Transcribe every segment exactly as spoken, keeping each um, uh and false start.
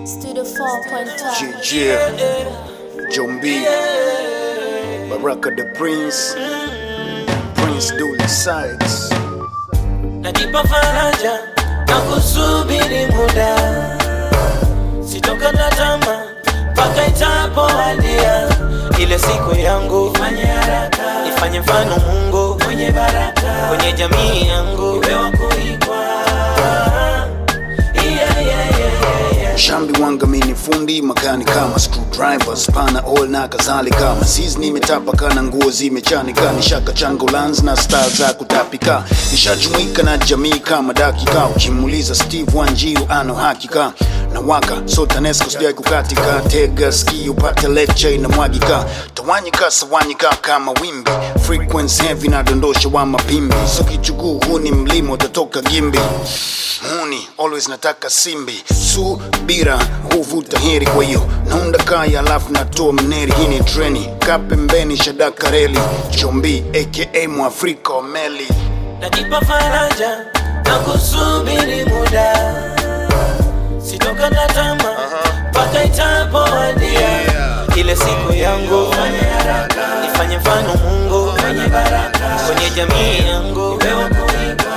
Studio four point five. J J, John B, Baraka the Prince, Prince Dully Sides. Najipa faraja na kusubiri muda, sitokata tamaa mpaka itapowadia ile siku yangu. Ifanye haraka, ifanye mfano Mungu mwenye baraka kwenye jamii yangu, iwe wa kuigwa. Yeah, yeah, yeah, yeah, yeah. Shambi wanga mini fundi makani kama screwdriver, spana all na kadhalika. Masizi nimetapa kana nguo zimechanika, nishaka chango lands na style za kutapika. Nishajumuika na jamii kama dakika, ukimuliza Steve Wanjiru ano hakika. Na waka so tanesco sijai kukatika, tega ski upate lecture inamwagika. Tawanyika sawanyika kama wimbi, frequency heavy na dondosha wa mapimbi. So kichuguu huni mlimo utatoka gimbi, muni always nataka simbi. Subira huvuta heri, kwa hiyo naunda kaya alafu natoa mneri. Hii ni treni kapembeni shadaka reli, Chombi aka Mwafrika wa meli. Najipa faraja na kusubiri muda, sitokata tamaa mpaka itapowadia ile siku yangu. Ifanye haraka, ifanye mfano Mungu mwenye baraka kwenye jamii yangu, iwe wa kuigwa.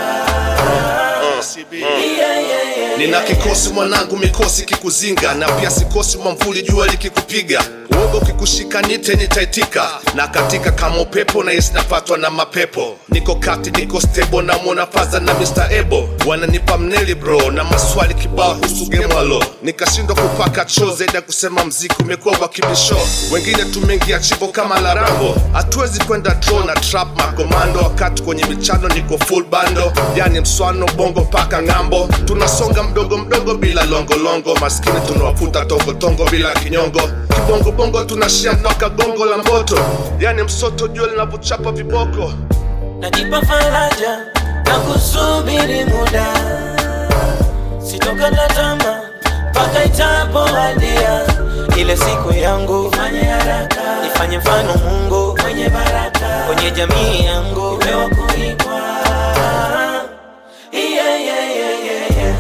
Yeah, yeah, yeah. Nina kikosi mwanangu, mikosi kikuzinga, na pia sikosi mwamvuli jua likikupiga. Uogo kikushika nite nitaitika, na katika kama upepo na isi napatwa na mapepo. Niko kati niko stable na mwona faza na mister Ebo, wananipa mneli bro na maswali kibao husu game walo. Nikashindwa kupaka cho zaidi ya kusema mziki umekuwa wa kibisho. Wengine tumengia chivo kama Larambo, hatuwezi kwenda draw na trap makomando. Wakati kwenye michano niko full bando, yani mswano bongo paka ngambo. Tunasonga mdogo mdogo bila longo longo, maskini tunawafuta tongo tongo bila kinyongo. Kibongo bongo tunashia mpaka gongo la moto, yani msoto jua linapochapa viboko. Najipa faraja na kusubiri muda, sitokata tamaa mpaka itapowadia ile siku yangu. Ifanye haraka, ifanye mfano Mungu mwenye baraka kwenye jamii yangu, iwe wa kuigwa. Yeah, yeah, yeah, yeah, yeah.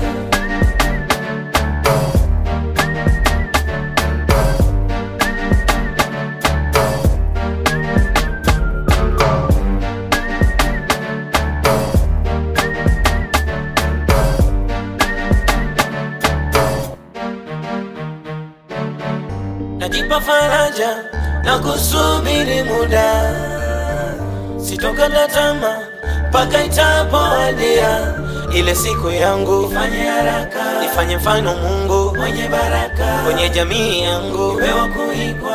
Najipa faraja na kusubiri muda, sitokata tamaa mpaka itapowadia ile siku yangu. Ifanye haraka, ifanye mfano Mungu mwenye baraka kwenye jamii yangu, iwe wa kuigwa.